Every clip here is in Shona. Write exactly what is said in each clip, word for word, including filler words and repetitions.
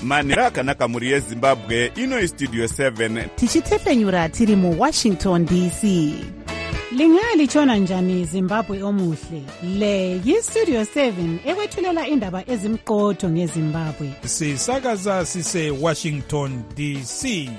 manhero akanaka mhuri yezimbabwe. Ino istudio seven tichitefenyura tiri muwashington D C. Lingalitshona njani Zimbabwe omuhle? Le yistudio seven ekwethulela indaba ezimqotho ngeZimbabwe. Sisakaza sise Washington D C.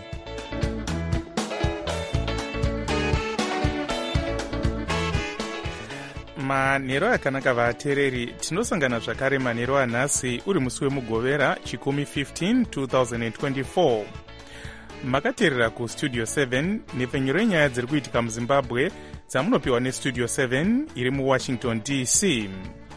manhero akanaka vateereri, tinosangana zvakare manhero anhasi uri musi wemugovera chikumi fifteen twenty twenty-four. Makateerera kustudio seven nepfenyuro yenyaya dziri kuitika muzimbabwe dzamunopiwa nestudio seven iri muwashington D C.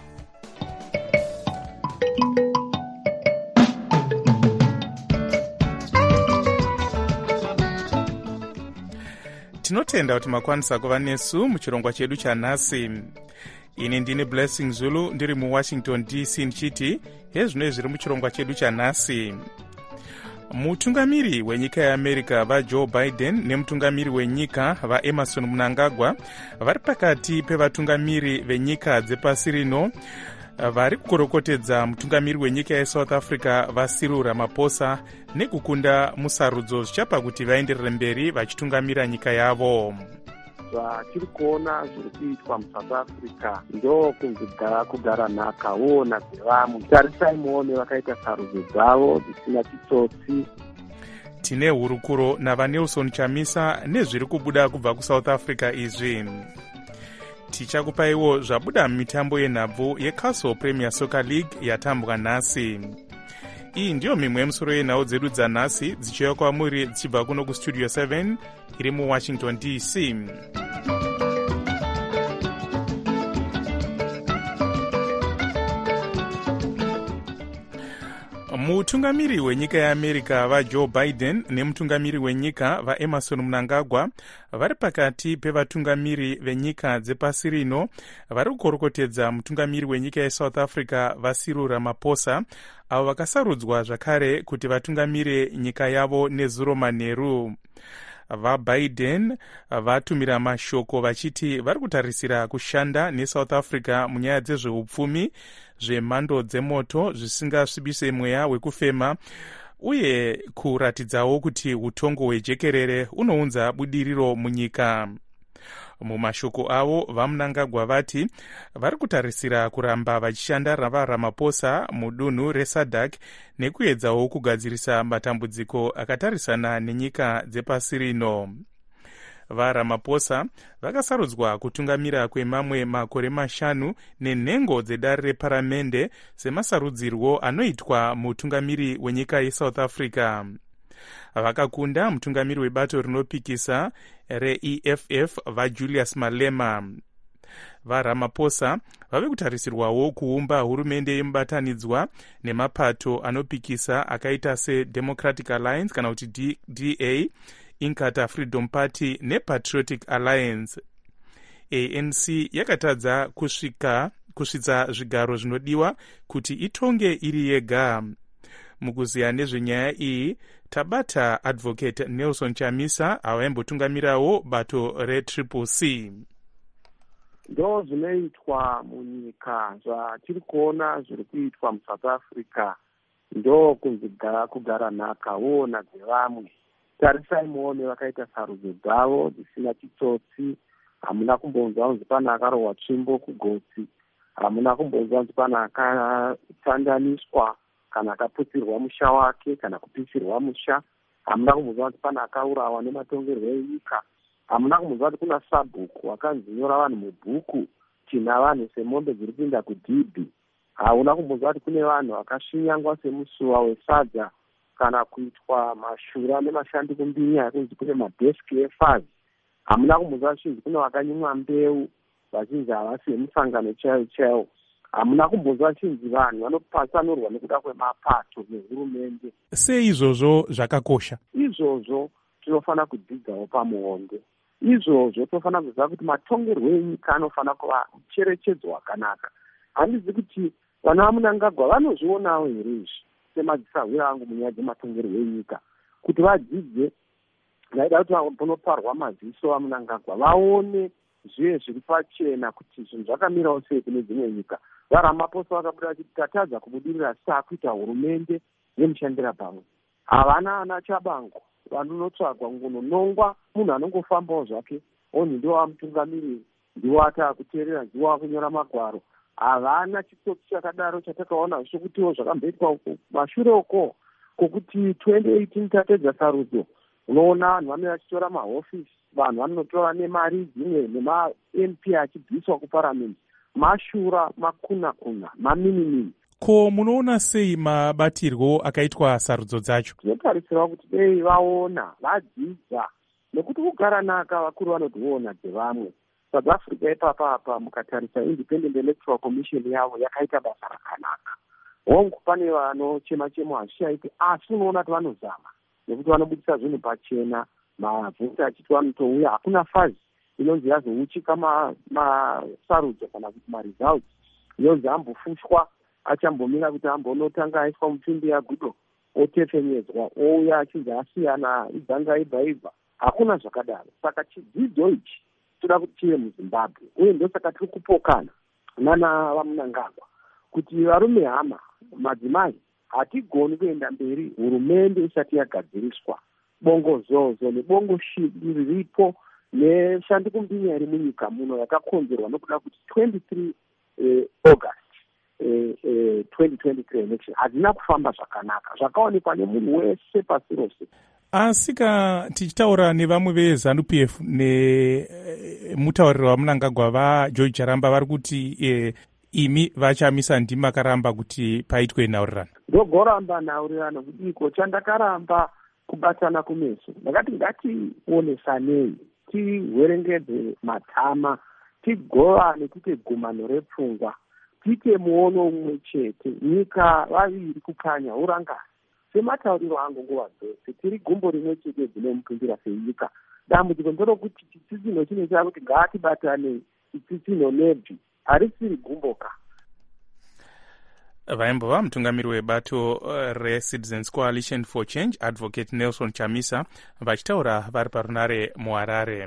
tinotenda kuti makwanisa kuva nesu muchirongwa chedu chanhasi. Ini ndine Blessing Zulu ndiri muwashington D C ndichiti hezvino zviri muchirongwa chedu chanhasi. Mutungamiri wenyika yeAmerica vaJoe Biden nemutungamiri wenyika vaEmerson Mnangagwa vari pakati pevatungamiri venyika dzepasi rino vari kukorokotedza mutungamiri wenyika yeSouth Africa vaCyril Ramaphosa nekukunda musarudzo zvichapa kuti vaenderere mberi vachitungamira nyika yavo. zvatiri kuona zviri kuitwa muSouth Africa ndo kugara kugara nhakawo nadzevamwe. Tarisai muone vakaita sarudzo dzavo dzisina chitsotsi. Tine hurukuro navaNelson Chamisa nezviri kubuda kubva kuSouth Africa izvi. Tichakupaiwo zvabuda mumitambo yenhabvu yeCastle Premier Soccer League yatambwa nhasi. Iyi ndiyo mimwe yemusoro yenhau dzedu dzanhasi dzichiuya kwamuri dzichibva kuno kustudio seven iri muwashington D C. Mutungamiri wenyika yeAmerica vaJoe Biden nemutungamiri wenyika vaEmerson Mnangagwa vari pakati pevatungamiri venyika dzepasi rino vari kukorokotedza mutungamiri wenyika yeSouth Africa vaCyril Ramaphosa avo vakasarudzwa zvakare kuti vatungamire nyika yavo nezuro manheru. VaBiden vatumira mashoko vachiti vari kutarisira kushanda neSouth Africa munyaya dzezveupfumi, zvemhando dzemoto zvisingasvibise mweya wekufema uye kuratidzawo kuti utongo hwejekerere unounza budiriro munyika. Mumashoko avo vaMnangagwa vati vari kutarisira kuramba vachishanda navaRamaphosa mudunhu reSADC nekuedzawo kugadzirisa matambudziko akatarisana nenyika dzepasi rino. VaRamaphosa vakasarudzwa kutungamira kwemamwe makore mashanu nenhengo dzedare reparamende semasarudzirwo anoitwa mutungamiri wenyika yeSouth Africa. Vakakunda mutungamiri webato rinopikisa reE F F vaJulius Malema. VaRamaphosa vave kutarisirwawo kuumba hurumende yemubatanidzwa nemapato anopikisa akaita seDemocratic Alliance kana kuti D A, Inkatha Freedom Party nePatriotic Alliance. A N C yakatadza kusvika kusvitsa zvigaro zvinodiwa kuti itonge iri yega. Mukuziya nezvenyaya iyi tabata advocate Nelson Chamisa avaimbotungamirawo bato reTriple C. Ndo zvinoitwa munyika zvatiri kuona zviri kuitwa muSouth Africa ndo kugara kugara nhakawo nadzevamwe. Tarisai muone vakaita sarudzo dzavo dzisina chitsotsi. Hamuna kumbonzwa kunzi pana akarohwa tsvimbo kugotsi. Hamuna kumbonzwa kunzi pana akatandaniswa kana akaputsirwa musha wake kana kupisirwa musha. Hamuna kumbonzwa kuti pana akaurawa nematongerwo enyika. Hamuna kumbonzwa kuti kuna sabhuku wakanzi nyora vanhu mubhuku tina vanhu semombe dziri kuinda kudhibhi. Hauna kumbonzwa kuti kune vanhu vakashinyangwa semusuwa wesadza kana kuitwa mashura nemashandi kumbinya ekunzi kune madesk efazi. Hamuna kumbonzwa kuti kune vakanyimwa mbeu vachinzi havasi vemusangano chaiwo chaiwo. Hamuna kumbonzwa chinzi vanhu vanopatsanurwa nekuda kwemapato nehurumende. Sei izvozvo zvakakosha? Izvozvo tinofanira kudzidzawo pamuonde. Izvozvo tinofanira kuziva kuti matongerwo enyika anofanira kuva mucherechedzo wakanaka. Handizi kuti vana vaMnangagwa vanozvionawo here izvi semadzisahwira angu munyaya dzematongerwo enyika kuti vadzidze vaida kuti panoparwa maziso aMnangagwa vaone zviye zviri pachena kuti zvinhu zvakamirawo sei kune dzimwe nyika. VaRamaphosa vakabuda vachiti tatadza kubudirira sakuita hurumende nemushandira pamwe. Havana ana chabango vanonotsvagwa ngononongwa, munhu anongofambawo zvake oni ndiwo amutungamiriri, ndiwo ataakuteerera, ndiwo akunyora magwaro. Havana chitsotsi chakadaro chatakaona zvokutiwo zvakamboitwa uko mashure uko kwokuti twenty eighteen tapedza sarudzo. Unoona vanhu vanenge vachitora mahofisi, vanhu vanotora nemari dzimwe nema-M P achibviswa kuparamende, mashura, makuna kuna, maminimini. Ko munoona sei mabatirwo akaitwa sarudzo dzacho? Tinotarisira kuti dei vaona, vadzidza, nekuti kugara naka vakuru vanotiona dzevamwe. South Africa ipapa apa mukatarisa Independent Electoral Commission yavo yakaita basa rakanaka. Hongu pane vanochema chemo hazvishaiti, asi unoona kuti vanozama nekuti vanobudisa zvinhu pachena, mavhoti achiti vanotouya, hakuna fazi inonzi yazouchika masarudzo kana kuti maresults, inonzi ambofushwa achambomira kuti ambonotanga aiswa mupfimbi yagudo otefenyedzwa ouya achinzi asiyana idzanga ibva ibva. Hakuna zvakadaro. Saka chidzidzo ichi toda kuti chive muZimbabwe, uye ndosaka tiri kupokana nana vaMnangagwa kuti varume hama, madzimai, hatigoni kuenda mberi hurumende isati yagadziriswa. Bongozozo nebongoshiri riripo neshandikumbinya iri munyika muno yakakonzerwa nokuda kuti twenty-three August twenty twenty-three election hazina kufamba zvakanaka, zvakaonekwa nemunhu wese pasi rose. Asi ka tichitaura nevamwe veZANU P F nemutauriri waMnangagwa vaJoy Charamba vari kuti e, imi vachamisa ndima makaramba kuti paitwe nhaurirano. Ndogoramba nhaurirano kudiko, chandakaramba kubatana kumeso. Ndakati ngationesanei, tiwerengedze matama, tigovane, tiite gumano repfungwa, tiite muono umwe chete, nyika vaviri kukanya urangana. Sematauriro angu nguva dzose, tiri gumbo rimwe chete dzinomukumbira senyika. Dambudziko nderokuti chitsitsino chine chakuti ngatibatanei, chitsitsino nebvi harisiri gumboka. Vaimbova mutungamiri webato reCitizens Coalition for Change, Advocate Nelson Chamisa, vachitaura vari parunare muHarare.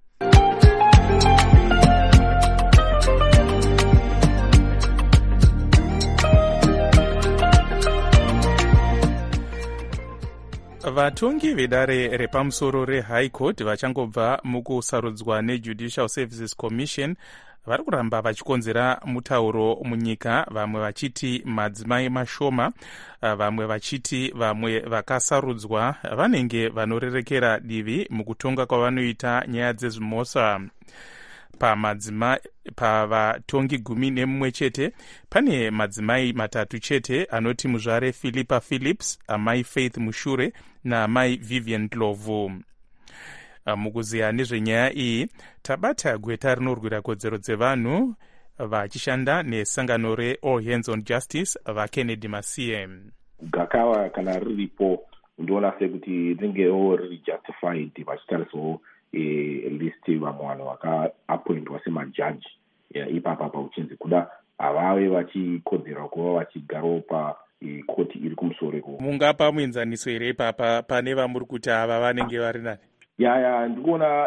Vatongi vedare repamusoro reHigh Court vachangobva mukusarudzwa neJudicial Services Commission vari kuramba vachikonzera mutauro munyika, vamwe vachiti madzimai mashoma, vamwe vachiti vamwe vakasarudzwa vanenge vanorerekera divi mukutonga kwavanoita nyaya dzezvimhosva. Pamadzimai pavatongi gumi nemumwe chete pane madzimai matatu chete anoti muzvare Philippa Phillips, amai Faith Mushure naamai Vivian Ndlovu. Mukuziya nezvenyaya iyi tabata gweta rinorwira kodzero dzevanhu vachishanda nesangano reAll Hands on Justice vaKennedy Masiye. Gakava kana riripo ndiona sekuti ringewo riri justified vachitarisawo listi vamwe vanhu vakaappointwa semajaji ipapa pauchinzi kuda havave vachikodzera kuva vachigarawo pakoti iri kumusoro. Mungapa muenzaniso here ipapa pane vamuri kuti ava vanenge vari nani? yaya ndikuona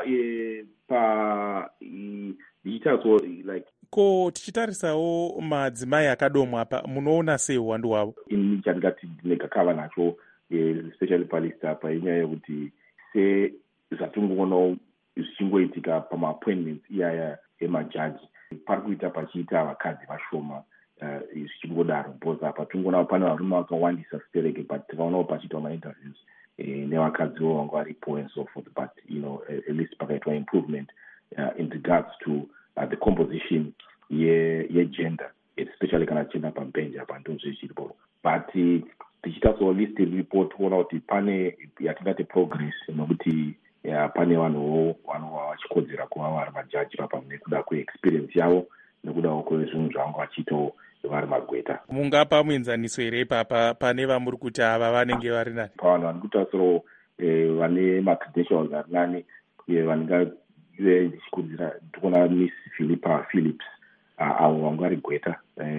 pa ndichitariswa like ko tichitarisawo madzimai akadomwa apa munoona sei uwandu hwavo? ini chandingati ndinegakava nacho especially palist apa inyaya yekuti se zvatingoonawo zvichingoitika pamaappointments iyaya emajaji pari kuita pachiita vakadzi vashoma zvichingodaro uh, because apa tingoona pane varume vakawandisa sipereke but tikaonawo pachiitwa mainterviews eh, nevakadziwo vanga varipo and so forth, but you know at least pakaitwa improvement uh, in regards to uh, the composition ye, ye gender especially kana tichienda pabhenji apa ndozvezviripo but tichitasawo list riripo toona kuti pane yatingati progress nokuti ya pane vanhuwo vanova vachikodzera kuva vari majaji papa nekuda kweexperience yavo nekudawo kwezvinhu zvavanga vachiitawo vari magweta. Mungapa muenzaniso here ipapa pane vamuri kuti ava vanenge vari nani? Pavanhu vari kutarisirawo vane macredentials ari nani vanenge ndichikudzira ndikuona Miss Philippa Phillips avo vanga vari gweta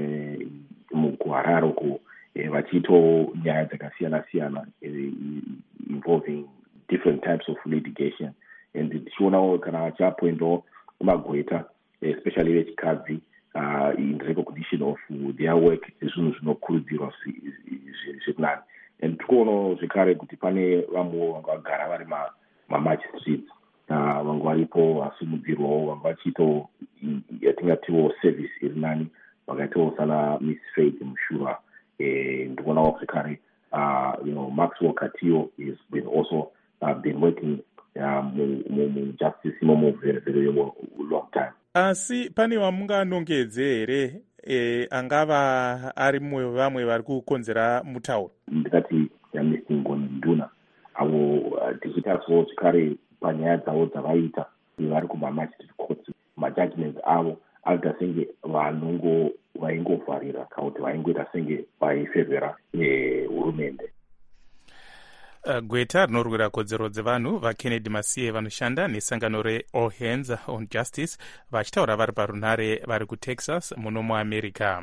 mukuHarare uko vachiitawo nyaya dzakasiyana siyana involving different types of litigation and tichionawo kana vachiappointawo magweta especially vechikadzi uh, in recognition of their work zvinhu zvinokurudzirwa zviri nani and tikuonawo zvekare kuti pane vamwewo vanga vagara vari mamatch streets vanga varipo vasimudzirwawo vanga vachiitawo yatingatiwo service iri nani vakaitawo sana miss Faith Mushura. Ndikuonawo zvekare you know Maxwell Katiyo has been also uh, been working mu justice imomo very very long time. Asi pane vamunganongedze here e, angava ari mumwe vamwe vari kukonzera mutauro? Ndikati Amnesty Ngoni Nduna avo tichitariswawo zvekare panyaya dzavo dzavaita vari kumamagistrate courts, majudgments avo aita senge vanongo vaingovharira kana kuti vaingoita senge vaifevhera hurumende. Uh, gweta rinorwira kodzero dzevanhu vaKennedy Masiye vanoshanda nesangano reAll Hands on Justice vachitaura vari parunhare vari kuTexas muno muAmerica.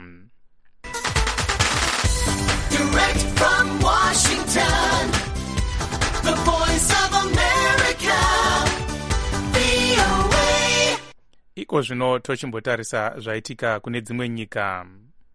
Direct from Washington, the voice of America, V O A. Iko zvino tochimbotarisa zvaitika kune dzimwe nyika.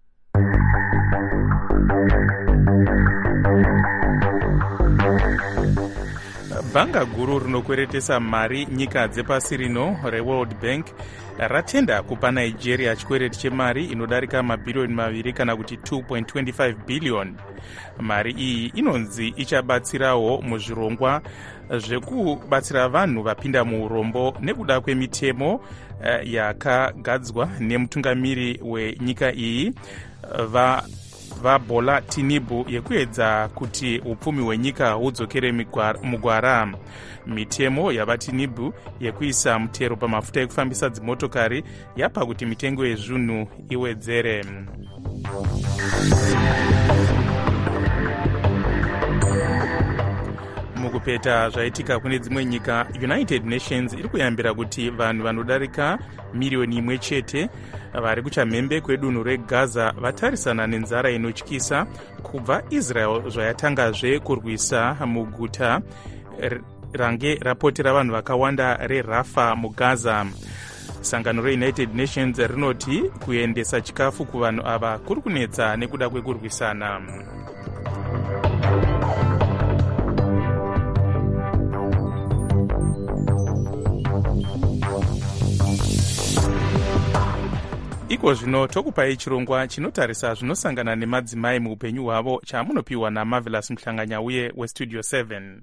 Bhanga guru rinokweretesa mari nyika dzepasi rino reWorld Bank ratenda kupa Nigeria chikwereti chemari inodarika mabhirioni maviri kana kuti two point two five billion. Mari iyi inonzi ichabatsirawo muzvirongwa zvekubatsira vanhu vapinda muurombo nekuda kwemitemo uh, yakagadzwa nemutungamiri wenyika iyi va vaBola Tinubu yekuedza kuti upfumi hwenyika hudzokere mugwara. Mitemo yavaTinubu yekuisa mutero pamafuta ekufambisa dzimotokari yapa kuti mitengo yezvinhu iwedzere. Mukupeta zvaitika kune dzimwe nyika, United Nations iri kuyambira kuti vanhu vanodarika milioni imwe chete vari kuchamhembe kwedunhu reGaza vatarisana nenzara inotyisa kubva Israel zvayatangazve kurwisa muguta range rapotera vanhu vakawanda reRafa muGaza. Sangano reUnited Nations rinoti kuendesa chikafu kuvanhu ava kuri kunetsa nekuda kwekurwisana. Iko zvino tokupai chirongwa chinotarisa zvinosangana nemadzimai muupenyu hwavo chamunopiwa naMarvelous Mhlanganyauye weStudio seven.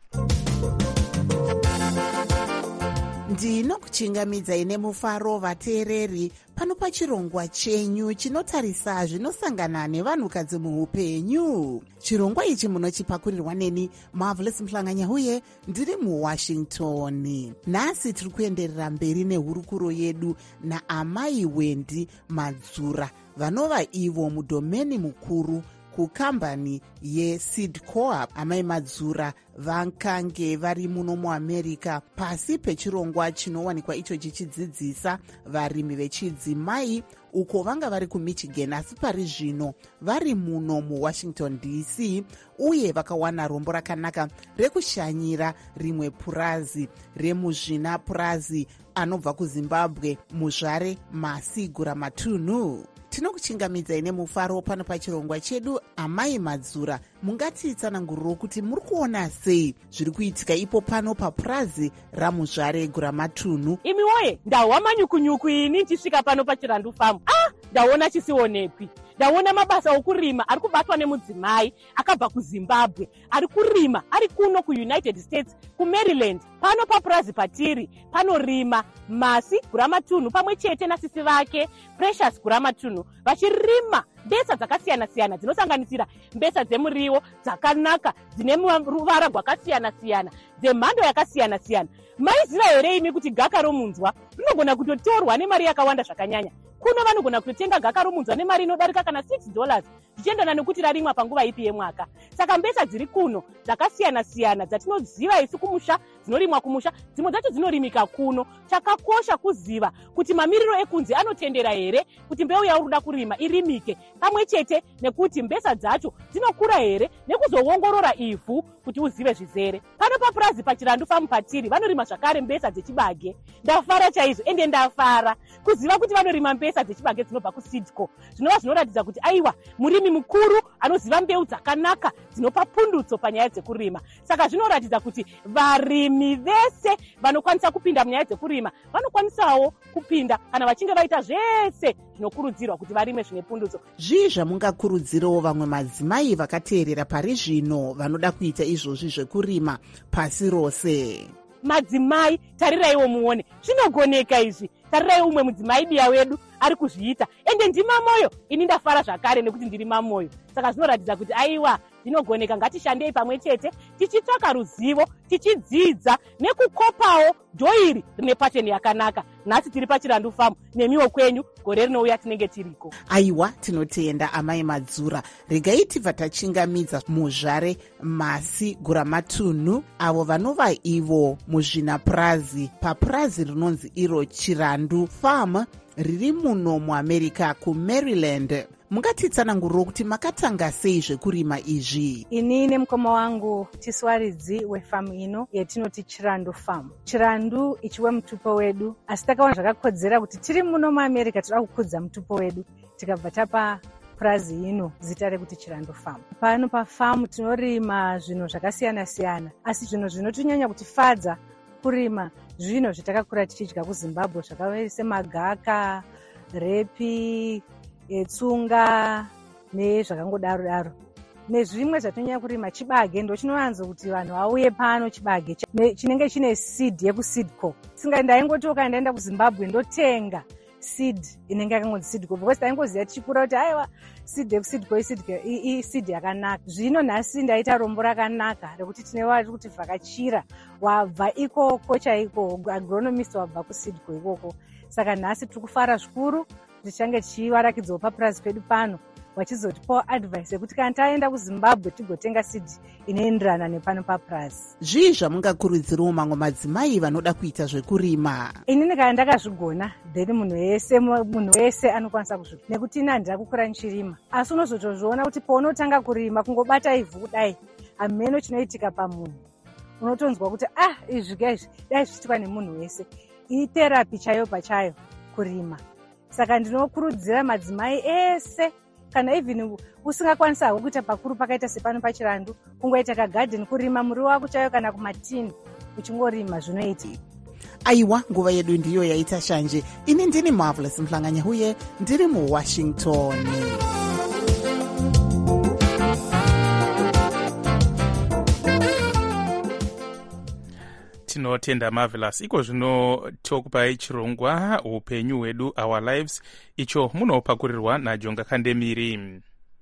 Ndinokuchingamidzai nemufaro vateereri pano pachirongwa chenyu chinotarisa zvinosangana nevanhukadzi muupenyu. Chirongwa ichi munochipakurirwa neni Marvelous Mhlanganyauye ndiri muWashington. Nhasi tiri kuenderera mberi nehurukuro yedu naamai Wendi Madzura vanova ivo mudhomeni mukuru kukambani yeSeed Co-op. Amai Madzura vakange vari muno muAmerica pasi pechirongwa chinowanikwa icho chichidzidzisa varimi vechidzimai uko vanga vari kuMichigan, asi pari zvino vari muno muWashington D C uye vakawana rombo rakanaka rekushanyira rimwe purazi remuzvina purazi anobva kuZimbabwe, muzvare Masi Guramatunhu. Tinokuchingamidzai nemufaro pano pachirongwa chedu. Amai Madzura, mungatitsananguriro kuti muri kuona sei zviri kuitika ipo pano papurazi ramuzvare Guramatunhu? Imi woye, ndawa manyukunyuku ini nchisvika pano pachirandu famu. Ah, ndaona chisionekwi. Ndaona mabasa okurima ari kubatwa nemudzimai akabva kuZimbabwe, ari kurima ari kuno kuUnited States kuMaryland. Pano papurazi patiri panorima Masi Guramatunhu pamwe chete nasisi vake Precious Guramatunhu vachirima mbesa dzakasiyana siyana dzinosanganisira mbesa dzemuriwo dzakanaka dzine ruvara rwakasiyana siyana dzemhando yakasiyana siyana. Maiziva here imi kuti gaka romunzwa rinogona kutotorwa nemari yakawanda zvakanyanya? Kuno vanogona kutotenga gaka romunzwa nemari inodarika kana six dollars zvichiendana nekuti rarimwa panguva ipi yemwaka. Saka mbesa dziri kuno dzakasiyana siyana dzatinoziva isu kumusha, dzinorimwa kumusha, dzimwe dzacho dzinorimika kuno. Chakakosha kuziva kuti mamiriro ekunze anotendera here kuti mbeu yauri kuda kurima irimike, pamwe chete nekuti mbesa dzacho dzinokura here, nekuzoongorora ivhu kuti uzive zvizere. Pano papurazi pachirandu famu patiri vanorima zvakare mbesa dzechibage. Ndafara chaizvo, ende ndafara kuziva kuti vanorima mbesa dzechibage dzinobva kuSeed Co. Zvinova zvinoratidza kuti aiwa murimi mukuru anoziva mbeu dzakanaka dzinopa pundutso panyaya dzekurima. Saka zvinoratidza kuti varimi vese vanokwanisa kupinda munyaya dzekurima vanokwanisawo kupinda kana vachinge vaita zvese zvinokurudzirwa kuti varime zvine pundutso. Zvii zvamungakurudzirawo vamwe madzimai vakateerera pari zvino vanoda kuita izvozvi zvekurima pasi rose? Madzimai, tariraiwo muone zvinogoneka izvi. Tarirai umwe mudzimai diya wedu ari kuzviita, ende ndima moyo. Ini ndafara zvakare nekuti ndiri mamoyo. Saka zvinoratidza kuti aiwa zvinogoneka. Ngatishandei pamwe chete tichitsvaka ruzivo, tichidzidza nekukopawo dhoiri rine pateni yakanaka. Nhasi tiri paChirandu Farm, nemiwo kwenyu gore rinouya tinenge tiriko. Aiwa, tinotenda amai Madzura. Regai tibva tachingamidza muzvare Masi Guramatunhu avo vanova ivo muzvinapurazi papurazi rinonzi iro Chirandu Farm riri muno muAmerica kuMaryland. Mungatitsananguriro kuti makatanga sei zvekurima izvi? Ini nemukoma wangu tiswaridzi wefamu ino yetinoti Chirandu Farm. Chirandu ichiwe mutupo wedu, asi takaona zvakakodzera kuti tiri muno muAmerica toda kukudza mutupo wedu, tikabva tapa purazi ino zita rekuti Chirandu Farm. Pano pafamu tinorima zvinhu zvakasiyana siyana, asi zvinhu zvinotonyanya kutifadza kurima zvino zvitakakura tichidya kuZimbabwe zvakaita semagaka, repi, tsunga nezvakangodaro daro. Nezvimwe zvatonyanya kurima chibage, ndo chinowanzo kuti vanhu vauye pano chibage chinenge chine seed yekuseedco. Singa ndaingotoka ndaenda kuZimbabwe ndotenga seed inenge yakangonzi seedco because taingoziva tichikura kuti aiwa seed yekuseedco i seed yakanaka. Zvino nhasi ndaita rombo rakanaka rekuti tinewa kuti vhakachira wabva ikoko chaiko, agronomist wabva kuseedco ikoko. Saka nhasi tiri kufara zvikuru tichange tichivarakidzawo papurazi pedu pano vachizotipawo advice yekuti kana taenda kuZimbabwe tigotenga seed inoenderana nepano papurazi. Zvii zvamungakurudzirawo mamwe madzimai vanoda kuita zvekurima? Inini kana ndakazvigona then munhu wese munhu wese anokwanisa kuzvigona nekuti ina handina kukura ndichirima. Asi unozotozviona kuti paunotanga kurima kungobata ivhu kudai hameno chinoitika pamunhu. Unotonzwa kuti ah izvi izvi dai zvichiitwa nemunhu wese. Itherapy chayo pachayo kurima. Saka ndinokurudzira madzimai ese kana even usingakwanisa kuita pakuru pakaita sepano paChirandu, kungoita kagarden kurima muriwo wako chayo kana kumatini uchingorima zvinoita. Aiwa, nguva yedu ndiyo yaita shanje. Ini ndini Marvelous Mhlanganyahuye, ndiri muWashington. Tinotenda Marvelous. Iko zvino tokupai chirongwa upenyu hwedu Our Lives, icho munopakurirwa naJonga Kandemiri.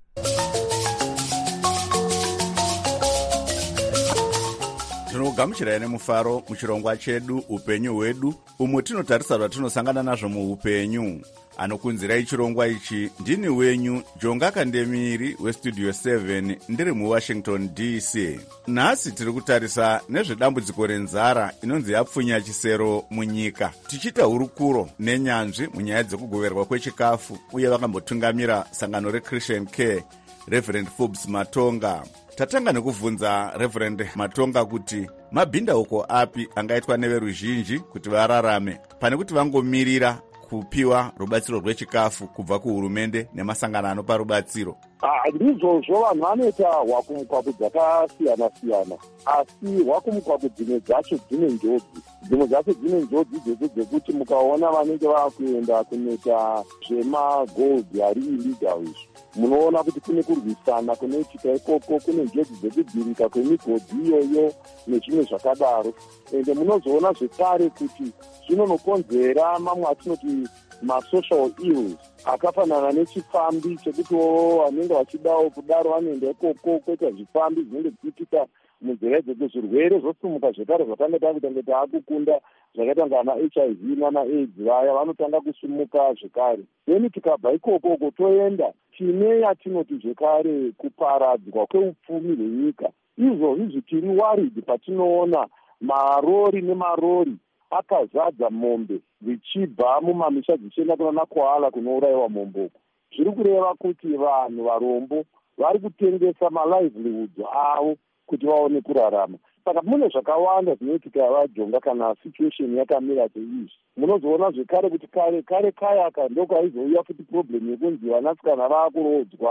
Tinogamuchirai nemufaro muchirongwa chedu upenyu hwedu, umwe tinotarisa zvatinosangana nazvo muupenyu. Anokunzirai chirongwa ichi ndini wenyu Jonga Kandemiri westudio seven ndiri muWashington D C. Nhasi tiri kutarisa nezvedambudziko renzara inonzi yapfunya chisero munyika, tichiita hurukuro nenyanzvi munyaya dzekugoverwa kwechikafu uye vakambotungamira sangano reChristian Care Reverend Forbes Matonga. Tatanga nekuvunza Reverend Matonga kuti mabhindauko api angaitwa neveruzhinji kuti vararame pane kuti vangomirira kupiwa rubatsiro rwechikafu kubva kuhurumende nemasangano anopa rubatsiro. Ndizvozvo vanhu vanoita hwakumukwaku dzakasiyana siyana, asi hwakumukwaku dzimwe dzacho dzine njodzi. Dzimwe dzacho dzine njodzi dzekuti mukaona vanenge vakuenda kunoita zvemagold ari illegal izvi, munoona kuti kune kurwisana kunoitika ikoko, kune njodzi dzekudhirika kwemigodhi iyoyo nezvimwe zvakadaro. Ende munozoona zvekare kuti zvinonokonzera mamwe atinoti masocial ills akafanana nechifambi chekuti vanenge vachidawo kudaro vanoenda ikoko, kwoita zvifambi zvinenge zvichiitika munzira idzodzo. Zvirwere zvosimuka zvekare zvakange takuita taakukunda zvakaita ngana H I V nana AIDS vaya vanotanga kusumuka zvekare. Then tikabva ikoko toenda tine yatinoti zvekare kuparadzwa kweupfumi hwenyika. Izvozvi tiri worried patinoona marori nemarori akazadza mombe dzichibva mumamisha dzichienda kuna Kwala kunourayiwa momboko. Zviri kureva kuti vanhu varombo vari kutengesa malivelihood avo kuti vaone kurarama. Saka mune zvakawanda zvinoitika vaJonga kana situation yakamira seizvi. Munozoona zvekare kuti kare kare kayaka ndokwaizouya futi problem yekunzi vanasikana vaakurodzwa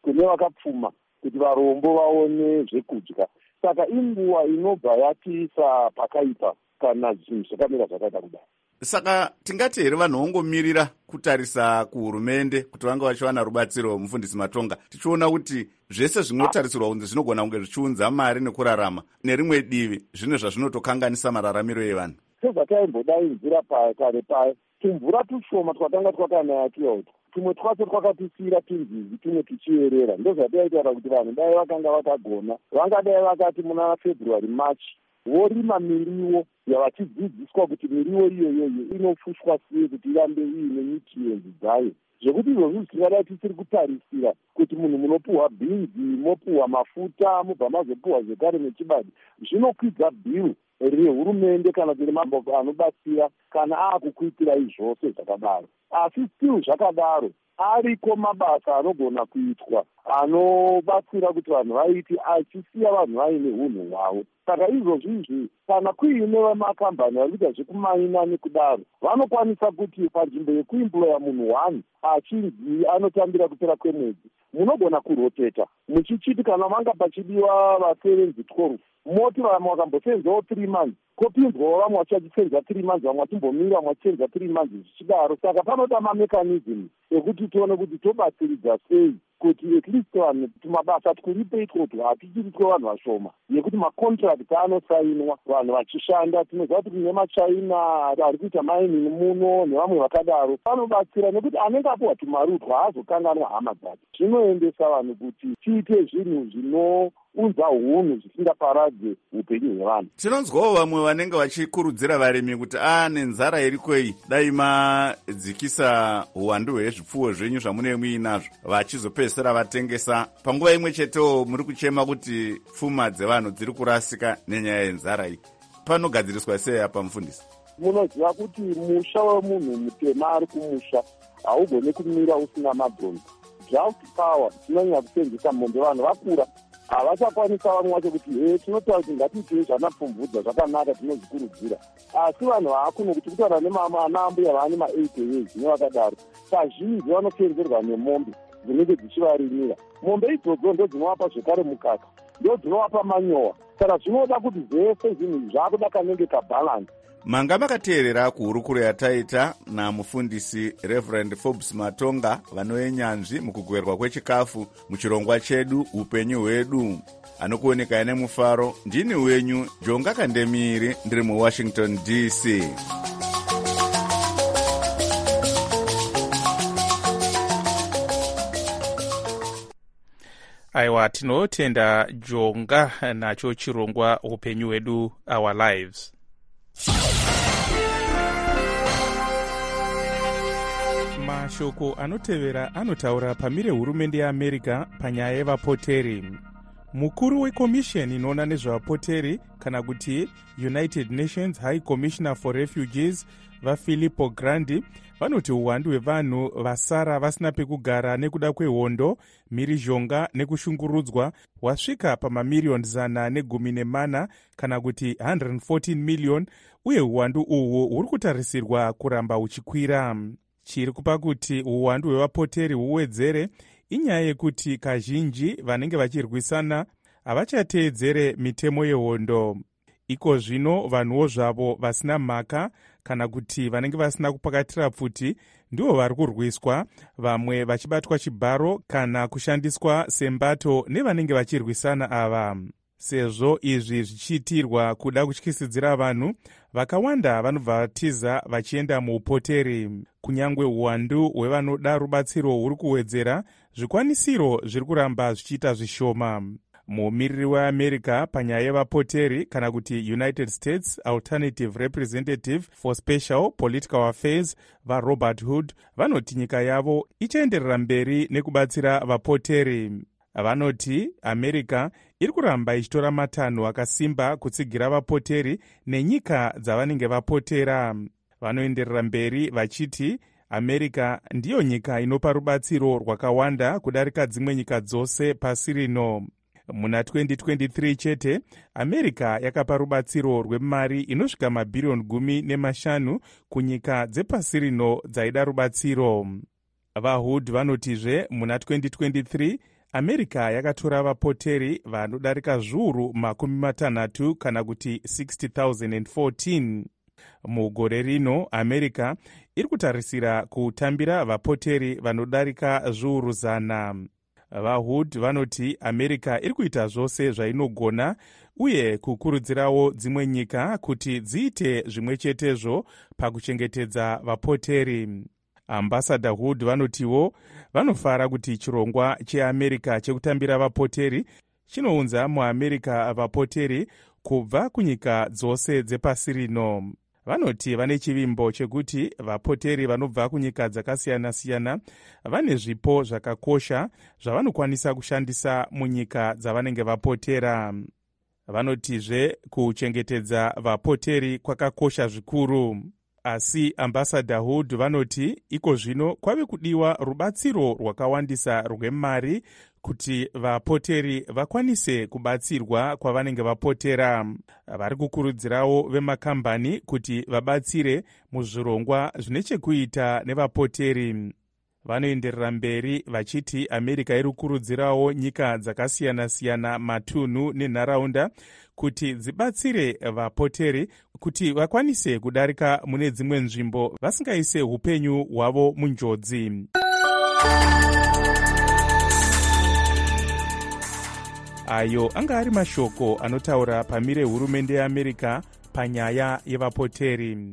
kune vakapfuma kuti varombo vaone zvekudya. Saka inguva inobva yatiisa pakaipa kana zvinhu zvakamira zvakaita kudai. Saka tingati here vanhu vongomirira kutarisa kuhurumende kuti vanga vachiwana rubatsiro. Mufundisi Matonga, tichiona kuti zvese zvinotarisirwa kunzi zvinogona kunge zvichiunza mari nekurarama, nerimwe divi zvine zvazvinotokanganisa mararamiro evanhu. Sezvataimbodaidzira kare paye, tumvura tushoma twakanga twakanaya tuyauta, tumwe twacho twakatisiyira tunzizi, tumwe tuchierera. Ndozvataitaura kuti vanhu dai vakanga vakagona, vangadai vakati muna February March vorima miriwo yavachidzidziswa kuti miriwo iyoyoyo inofushwa sei kuti irambe iine nutrients dzayo, zvekuti izvozvo zvingadai tisiri kutarisira kuti munhu munopuhwa bhinzi, mopuhwa mafuta, mobva mazopuhwa zvekare nechibadi, zvinokwidza bhiru rehurumende kana kuti maboko anobatsira kana aakukuitira izvose zvakadaro. Asi still zvakadaro ariko mabasa anogona kuitwa anobatsira kuti vanhu vaiti achisiya vanhu vaine unhu hwavo. Saka izvozvo izvi kana kuine makambani varikuita zvekumaina nekudaro, vanokwanisa kuti panzvimbo yekuimploya munhu one achinzi anotambira kupera kwemwedzi, munogona kuroteta muchichiti kana manga pachidiwa vasevenzi twelve, moti vamwe vakambosenzawo three months kopinzwawo vamwe vachachisenza three months, vamwe vachimbomira vamwe vachisenza three months zvichidaro. Saka panoda mamekanism ekuti tione kuti tobatsiridza sei kuti at least vanhu tumabasa tukuripe itwotwo hatichiri twe vanhu vashoma, yekuti macontract anosainwa vanhu vachishanda. Tinoziva kuti kune machaina ari kuita mining muno nevamwe vakadaro panobatsira, nekuti anenge apuhwa tumari utwo haazokanganwa hama dzake. Zvinoendesa vanhu kuti tiite zvinhu zvinounza unhu zvisingaparadze upenyu hwevanhu. Tinonzwawo vamwe vanenge vachikurudzira varimi kuti a nenzara irikwei dai madzikisa uwandu hwezvipfuwo zvenyu zvamunenge muinazvo, vachizopedzisira vatengesa. Panguva imwe chetewo muri kuchema kuti pfuma dzevanhu dziri kurasika nenyaya yenzara iyi. Panogadziriswa sei apa mufundisi? Munoziva kuti musha wemunhu mutema ari kumusha haugone kumira usina mabhonzo. Draft power tinonyanya kusenzesa mombe, vanhu vakura havachakwanisa vamwe vacho kuti he tinotaura kuti ngatiitei zvanapfumvudza zvakanaka tinozvikurudzira. Asi vanhu vaakuno kuti kutaura nemanambuya vaane ma-eighty years nevakadaro, kazhinji vanosenzerwa nemombe dzinenge dzichivarimira. Mombe idzodzo ndo dzinovapa zvekare mukaka, ndo dzinovapa manyowa. Saka zvinoda kuti zvese zvinhu zvakuda kanenge kabhalansi. Manga makateerera kuhurukuro yataita namufundisi Reverend Forbes Matonga, vanoenyanzvi mukugwerwa kwechikafu muchirongwa chedu upenyu hwedu. Anokuoneka ine mufaro, ndini wenyu Jonga Kandemiri, ndiri muWashington D C. Aiwa, tinotenda Jonga nacho chirongwa upenyu hwedu, our lives. Mashoko anotevera anotaura pamire hurumende yeAmerica panyaya yevapoteri. Mukuru wekomisheni inoona nezvevapoteri kana kuti United Nations High Commissioner for Refugees vaFilippo Grandi vanoti uwandu hwevanhu vasara vasina pekugara nekuda kwehondo, mhirizhonga nekushungurudzwa hwasvika pamamiriyoni zana negumi nemana kana kuti one hundred fourteen million, uye uwandu uhwu huri kutarisirwa kuramba huchikwira. Chiri kupa kuti uwandu hwevapoteri huwedzere inyaya yekuti kazhinji vanenge vachirwisana havachateedzere mitemo yehondo. Iko zvino vanhuwo zvavo vasina mhaka kana kuti vanenge vasina kupakatira pfuti ndivo vari kurwiswa, vamwe vachibatwa chibharo kana kushandiswa sembato nevanenge vachirwisana ava. Sezvo izvi zvichiitirwa kuda kutyisidzira vanhu, vakawanda vanobva vatiza vachienda muupoteri. Kunyangwe uwandu hwevanoda rubatsiro huri kuwedzera, zvikwanisiro zviri kuramba zvichiita zvishoma. Mumiriri weAmerica panyaya yevapoteri kana kuti United States Alternative Representative for Special Political Affairs vaRobert Hood vanoti nyika yavo ichaenderera mberi nekubatsira vapoteri. Vanoti America iri kuramba ichitora matanho akasimba kutsigira vapoteri nenyika dzavanenge vapotera. Vanoenderera mberi vachiti America ndiyo nyika inopa rubatsiro rwakawanda kudarika dzimwe nyika dzose pasi rino. Muna twenty twenty-three chete, America yakapa rubatsiro rwemari inosvika mabhiriyoni gumi nemashanu kunyika dzepasi rino dzaida rubatsiro. VaHood vanotizve muna twenty twenty-three america yakatora vapoteri vanodarika zviuru makumi matanhatu kana kuti sixty thousand fourteen. Mugore rino america iri kutarisira kutambira vapoteri vanodarika zviuru zana. VaHood vanoti america iri kuita zvose zvainogona uye kukurudzirawo dzimwe nyika kuti dziite zvimwe chetezvo pakuchengetedza vapoteri. Ambassador Hood vanotiwo vanofara kuti chirongwa cheamerica chekutambira vapoteri chinounza muamerica vapoteri kubva kunyika dzose dzepasi rino. Vanoti vane chivimbo chekuti vapoteri vanobva kunyika dzakasiyana-siyana vane zvipo zvakakosha zvavanokwanisa kushandisa munyika dzavanenge vapotera. Vanotizve kuchengetedza vapoteri kwakakosha zvikuru. Asi Ambassador Hood vanoti iko zvino kwave kudiwa rubatsiro rwakawandisa rwemari kuti vapoteri vakwanise kubatsirwa kwavanenge vapotera. Vari kukurudzirawo vemakambani kuti vabatsire muzvirongwa zvine chekuita nevapoteri. Vanoenderera mberi vachiti america iri kukurudzirawo nyika dzakasiyana-siyana, matunhu nenharaunda kuti dzibatsire vapoteri kuti vakwanise kudarika mune dzimwe nzvimbo vasingaise upenyu hwavo munjodzi. Ayo anga ari mashoko anotaura pamire hurumende yeAmerica panyaya yevapoteri.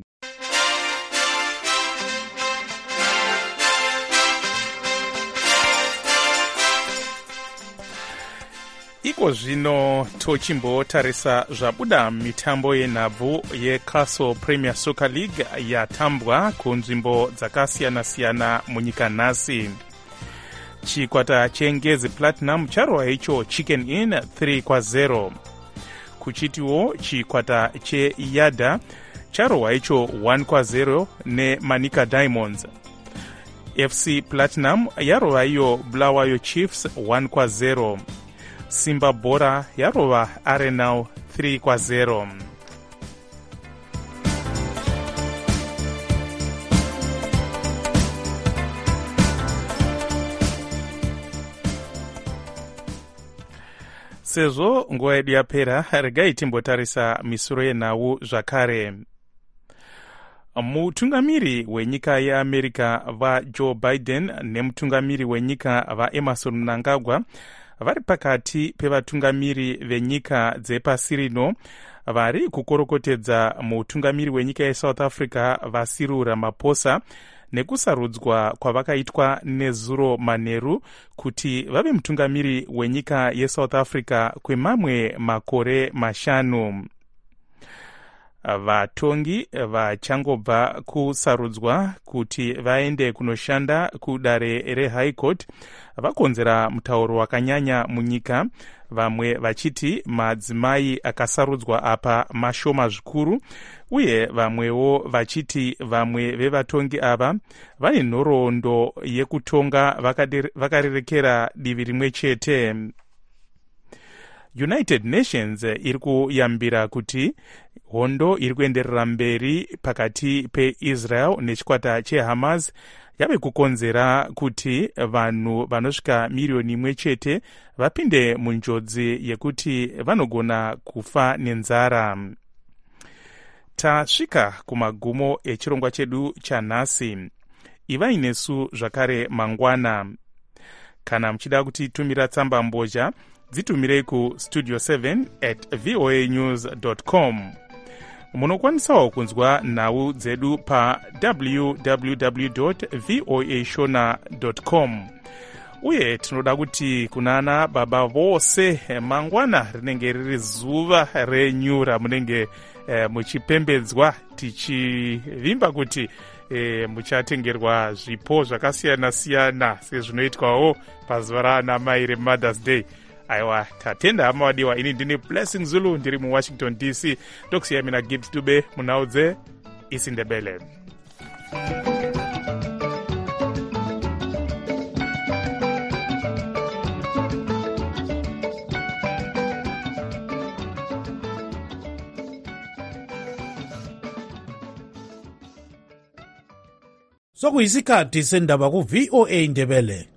Iko zvino tochimbotarisa zvabuda mitambo yenhabvu yeCastle Premier Soccer League yatambwa kunzvimbo dzakasiyana-siyana munyika nhasi. Chikwata chengezi Platinum charova icho Chicken Inn three kwa zero. Kuchitiwo chikwata cheyada charova icho one kwa zero neManika Diamonds. F C Platinum yarova iyo Bulawayo Chiefs one kwa zero. Simba Bora yarova Arenal three kwa zero. Sezvo nguva yedu yapera, regai timbotarisa misoro yenhau zvakare. Mutungamiri wenyika yeAmerica vaJoe Biden nemutungamiri wenyika vaEmerson Mnangagwa vari pakati pevatungamiri venyika dzepasi rino vari kukorokotedza mutungamiri wenyika yeSouth Africa vaCyril Ramaphosa nekusarudzwa kwavakaitwa nezuro manheru kuti vave mutungamiri wenyika yeSouth Africa kwemamwe makore mashanu. Vatongi vachangobva kusarudzwa kuti vaende kunoshanda kudare reHigh Court vakonzera mutauro wakanyanya munyika, vamwe vachiti madzimai akasarudzwa apa mashoma zvikuru, uye vamwewo vachiti vamwe vevatongi ava vane nhoroondo yekutonga vakarerekera divi rimwe chete. United Nations iri kuyambira kuti hondo iri kuenderera mberi pakati peIsrael nechikwata cheHamas yave kukonzera kuti vanhu vanosvika miriyoni imwe chete vapinde munjodzi yekuti vanogona kufa nenzara. Tasvika kumagumo echirongwa chedu chanhasi. Ivai nesu zvakare mangwana. Kana muchida kutitumira tsamba mbozha, dzitumirei ku studio seven at voa news dot com. Munokwanisawo kunzwa nhau dzedu pa w w w dot voa shona dot com. Uye tinoda kuti kunana baba vose mangwana rinenge riri zuva renyu ramunenge eh, muchipembedzwa tichivimba kuti eh, muchatengerwa zvipo zvakasiyana-siyana sezvinoitwawo pazuva raana mai reMothers Day. Aiwa, tatenda hama wadiwa, ini ndini Blessing Zulu, ndiri mu Washington D C. Ndokusiya mina Gibbs Dube munaudze isiNdebele. Sokuyisikhathi sendaba ku V O A Ndebele.